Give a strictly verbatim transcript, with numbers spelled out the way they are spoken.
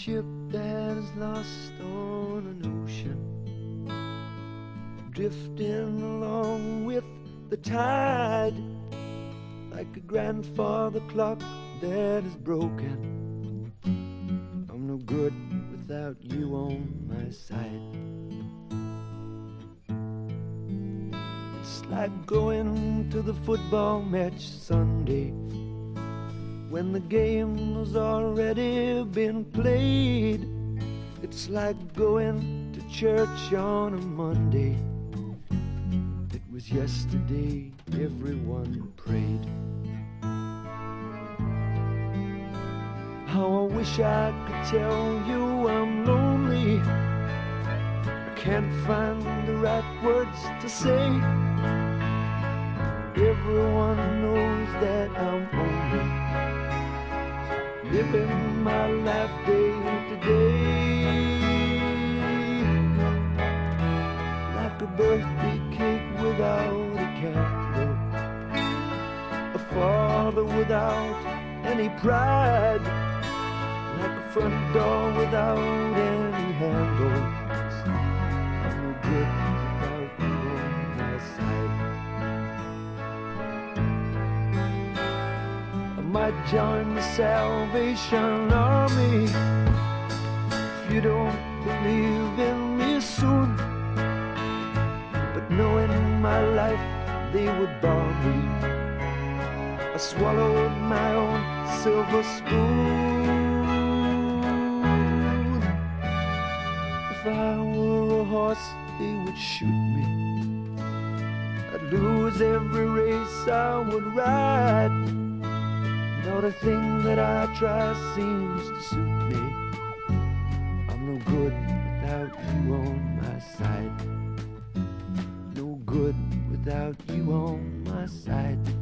ship that is lost on an ocean, drifting along with the tide, like a grandfather clock that is broken. I'm no good without you on my side. It's like going to the football match Sunday, when the game has already been played. It's like going to church on a Monday. It was yesterday everyone prayed. How I wish I could tell you I'm lonely. I can't find the right words to say. Everyone knows that I'm only living my life day to day, like a birthday cake without a candle, a father without any pride, like a front door without any handle. I'm no good without you on my side. I might join the Salvation Army if you don't believe in me soon, but knowing my life they would bar me. I swallowed my own silver spoon. If I were a horse they would shoot me. I'd lose every race I would ride. Not a thing that I try seems to suit me. I'm no good without you on my side. No good without you on my side.